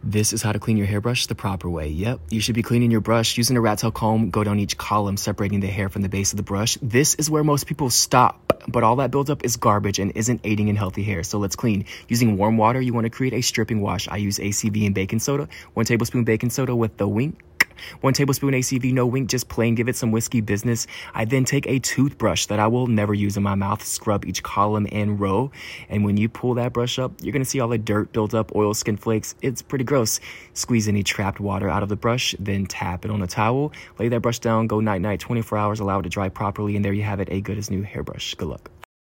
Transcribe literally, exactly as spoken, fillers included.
This is how to clean your hairbrush the proper way. Yep, you should be cleaning your brush using a rat tail comb. Go down each column, separating the hair from the base of the brush. This is where most people stop, but all that buildup is garbage and isn't aiding in healthy hair. So let's clean. Using warm water, you want to create a stripping wash. I use A C V and baking soda. One tablespoon baking soda with the wink. One tablespoon A C V, no wink, just plain give it some whiskey business. I then take a toothbrush that I will never use in my mouth, scrub each column and row. And when you pull that brush up, you're going to see all the dirt built up, oil, skin flakes. It's pretty gross. Squeeze any trapped water out of the brush, then tap it on a towel. Lay that brush down, go night-night, twenty-four hours, allow it to dry properly, and there you have it, a good as new hairbrush. Good luck.